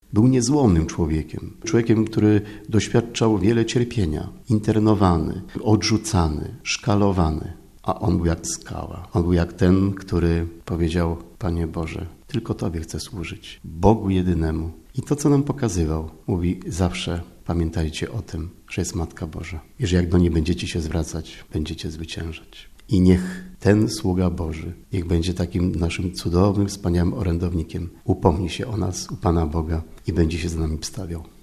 Był niezłomnym człowiekiem, który doświadczał wiele cierpienia, internowany, odrzucany, szkalowany. A on był jak skała. On był jak ten, który powiedział: Panie Boże, tylko Tobie chcę służyć, Bogu jedynemu. I to, co nam pokazywał, mówi zawsze: pamiętajcie o tym, że jest Matka Boża i że jak do niej będziecie się zwracać, będziecie zwyciężać. I niech ten sługa Boży, niech będzie takim naszym cudownym, wspaniałym orędownikiem, upomni się o nas u Pana Boga i będzie się z nami wstawiał.